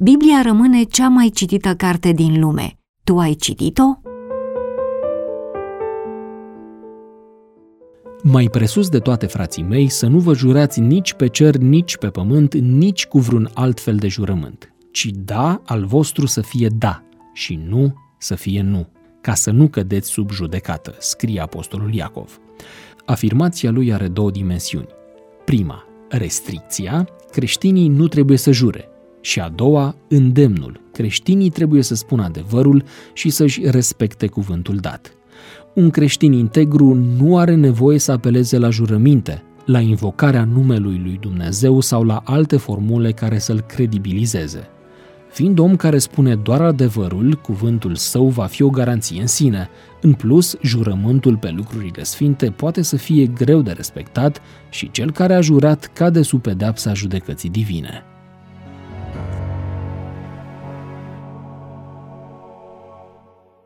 Biblia rămâne cea mai citită carte din lume. Tu ai citit-o? Mai presus de toate, frații mei, să nu vă jurați nici pe cer, nici pe pământ, nici cu vreun alt fel de jurământ, ci da al vostru să fie da și nu să fie nu, ca să nu cădeți sub judecată, scrie apostolul Iacov. Afirmația lui are două dimensiuni. Prima, restricția, creștinii nu trebuie să jure, și a doua, îndemnul, creștinii trebuie să spună adevărul și să-și respecte cuvântul dat. Un creștin integru nu are nevoie să apeleze la jurăminte, la invocarea numelui lui Dumnezeu sau la alte formule care să-l credibilizeze. Fiind om care spune doar adevărul, cuvântul său va fi o garanție în sine. În plus, jurământul pe lucrurile sfinte poate să fie greu de respectat și cel care a jurat cade sub pedeapsa judecății divine.